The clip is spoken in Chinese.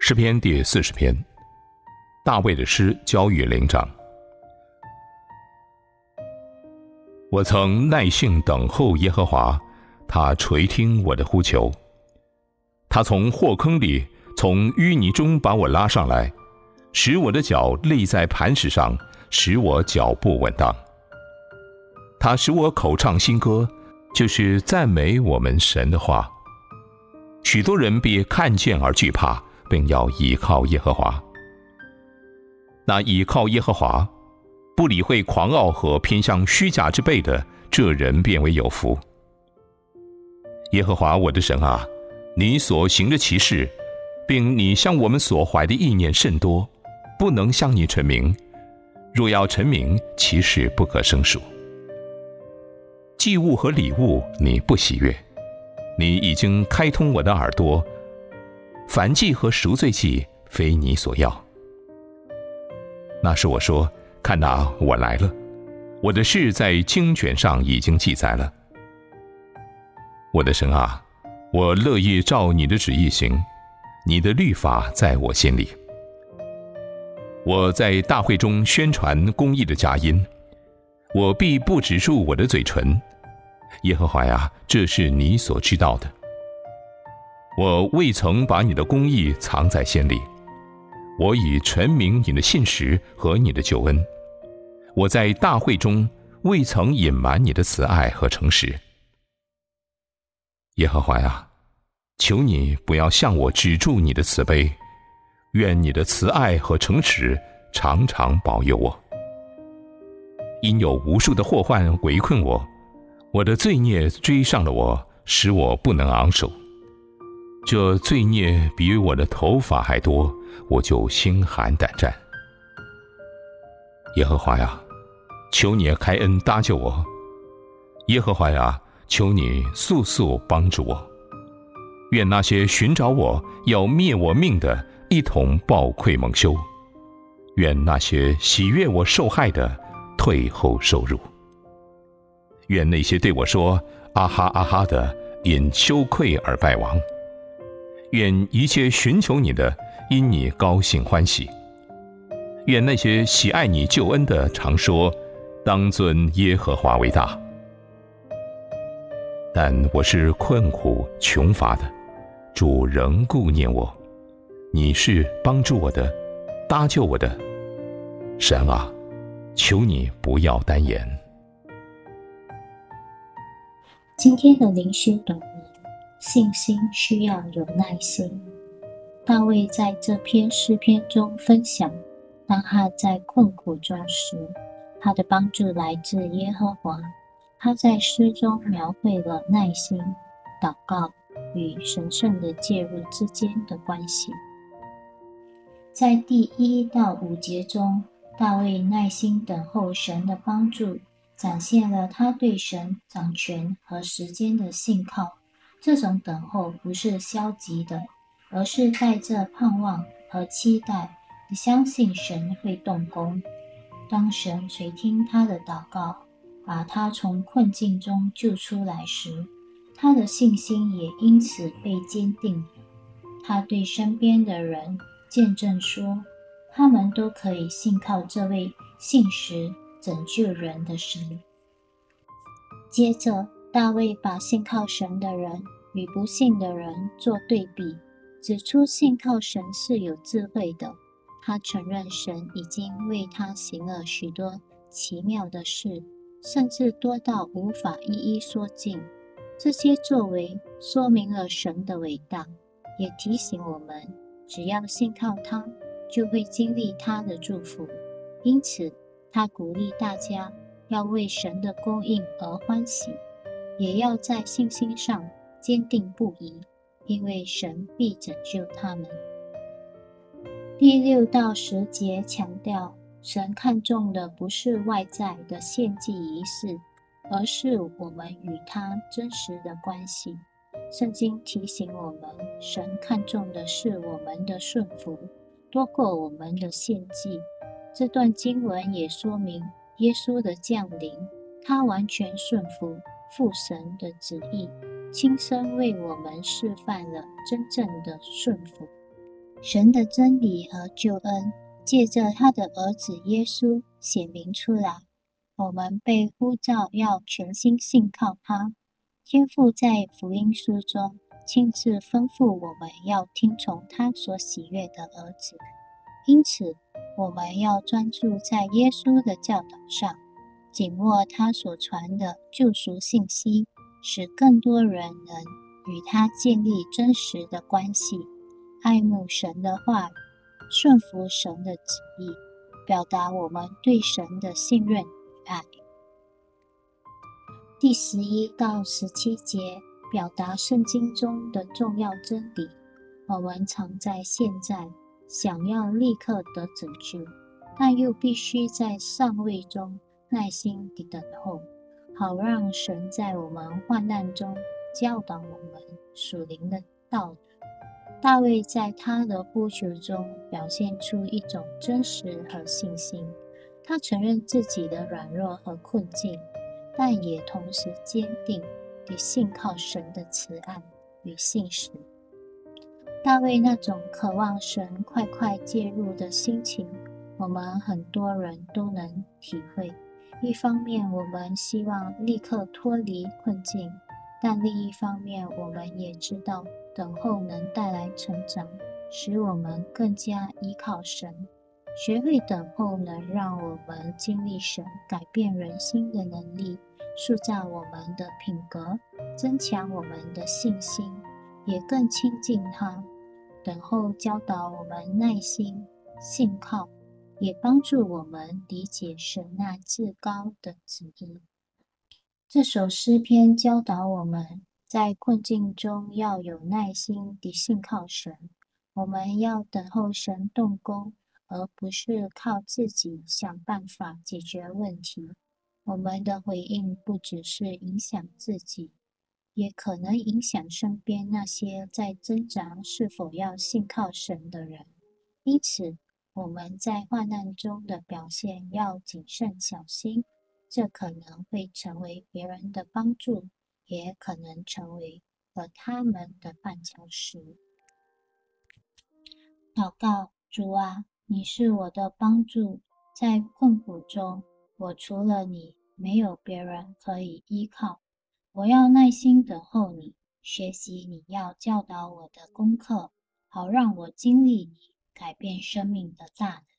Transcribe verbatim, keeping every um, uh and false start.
诗篇第四十篇，大卫的诗交与灵长。我曾耐性等候耶和华，他垂听我的呼求。他从祸坑里，从淤泥中把我拉上来，使我的脚立在磐石上，使我脚步稳当。他使我口唱新歌，就是赞美我们神的话。许多人必看见而惧怕，并要倚靠耶和华。那倚靠耶和华，不理会狂傲和偏向虚假之辈的，这人便为有福。耶和华我的神啊，你所行的奇事，并你向我们所怀的意念甚多，不能向你陈明。若要陈明，其事不可胜数。祭物和礼物你不喜悦，你已经开通我的耳朵，燔祭和赎罪祭非你所要。那时我说，看哪，我来了，我的事在经卷上已经记载了。我的神啊，我乐意照你的旨意行，你的律法在我心里。我在大会中宣传公义的佳音，我必不止住我的嘴唇。耶和华呀，这是你所知道的。我未曾把你的公义藏在心里，我已陈明你的信实和你的救恩。我在大会中未曾隐瞒你的慈爱和诚实。耶和华呀，求你不要向我止住你的慈悲，愿你的慈爱和诚实常常保佑我。因有无数的祸患围困我，我的罪孽追上了我，使我不能昂首。这罪孽比我的头发还多，我就心寒胆战。耶和华呀，求你开恩搭救我。耶和华呀，求你速速帮助我。愿那些寻找我要灭我命的，一同抱愧蒙羞。愿那些喜悦我受害的，退后受辱。愿那些对我说啊哈啊哈的，因羞愧而败亡。愿一切寻求你的，因你高兴欢喜。愿那些喜爱你救恩的，常说当尊耶和华为大。但我是困苦穷乏的，主仍顾念我。你是帮助我的，搭救我的。神啊，求你不要单言。 今天的灵修短文，信心需要有耐心。大卫在这篇诗篇中分享，当他在困苦中时，他的帮助来自耶和华。他在诗中描绘了耐心、祷告与神圣的介入之间的关系。在第一到五节中，大卫耐心等候神的帮助，展现了他对神掌权和时间的信靠。这种等候不是消极的，而是带着盼望和期待，相信神会动工。当神垂听他的祷告，把他从困境中救出来时，他的信心也因此被坚定。他对身边的人见证说，他们都可以信靠这位信实拯救人的神。接着，大卫把信靠神的人与不信的人做对比，指出信靠神是有智慧的。他承认神已经为他行了许多奇妙的事，甚至多到无法一一说尽。这些作为说明了神的伟大，也提醒我们，只要信靠他，就会经历他的祝福。因此，他鼓励大家要为神的供应而欢喜，也要在信心上坚定不移，因为神必拯救他们。第六到十节强调，神看重的不是外在的献祭仪式，而是我们与他真实的关系。圣经提醒我们，神看重的是我们的顺服，多过我们的献祭。这段经文也说明耶稣的降临，他完全顺服父神的旨意，亲身为我们示范了真正的顺服。 神的真理和救恩借着他的儿子耶稣显明出来。我们被呼召要全心信靠他。天父在福音书中亲自吩咐我们要听从他所喜悦的儿子，因此我们要专注在耶稣的教导上，紧握他所传的救赎信息，使更多人能与他建立真实的关系，爱慕神的话语，顺服神的旨意，表达我们对神的信任与爱。第十一到十七节表达圣经中的重要真理。我们常在现在想要立刻得拯救，但又必须在上位中耐心地等候，好让神在我们患难中教导我们属灵的道理。大卫在他的呼求中表现出一种真实和信心，他承认自己的软弱和困境，但也同时坚定地信靠神的慈爱与信实。大卫那种渴望神快快介入的心情，我们很多人都能体会。一方面，我们希望立刻脱离困境，但另一方面，我们也知道等候能带来成长，使我们更加依靠神。学会等候能让我们经历神改变人心的能力，塑造我们的品格，增强我们的信心，也更亲近他。等候教导我们耐心、信靠，也帮助我们理解神那至高的旨意。这首诗篇教导我们在困境中要有耐心地信靠神，我们要等候神动工，而不是靠自己想办法解决问题。我们的回应不只是影响自己，也可能影响身边那些在挣扎是否要信靠神的人。因此，我们在患难中的表现要谨慎小心，这可能会成为别人的帮助，也可能成为了他们的绊脚石。祷告：主啊，你是我的帮助，在困苦中，我除了你，没有别人可以依靠。我要耐心等候你，学习你要教导我的功课，好让我经历你改变生命的大能。